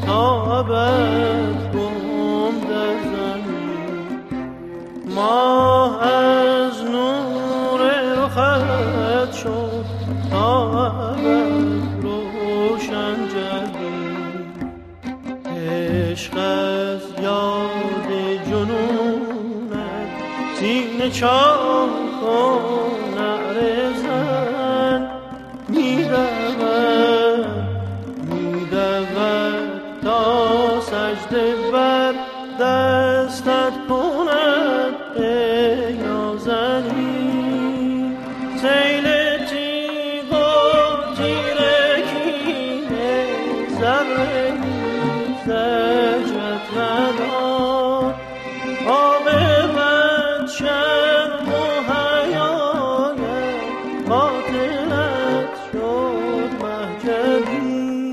تا ابد گم در زمین. ماه از نور رخت شد تا ابد روشن جهین. عشق از یاد جنونت سینه چاک کن نعره زن. می‌دود تا سجده بر دستت کند ای نازنین. سیل تیغ و تیرگی ذره زجرت نداد. آب من شرم و حیایت باطلت شد محجبی.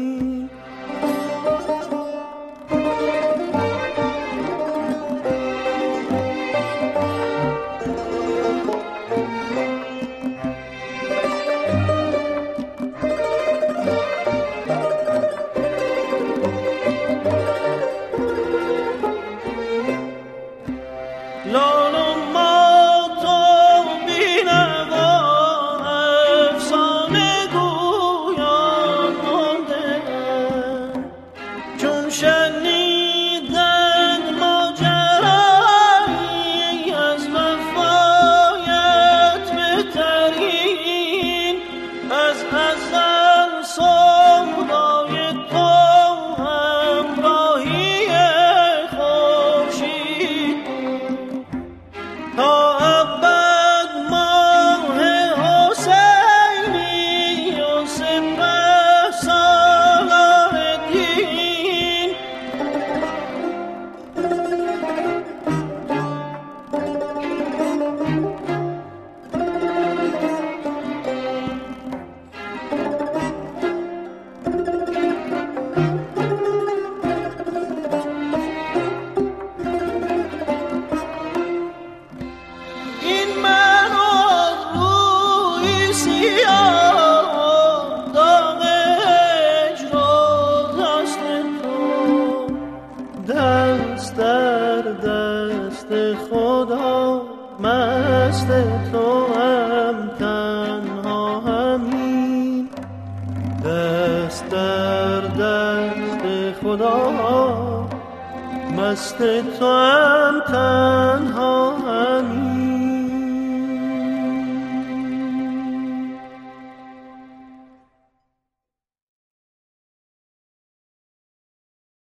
دست در دست خدا مست تو هم تنها همین. دست در دست خدا مست تو هم تنها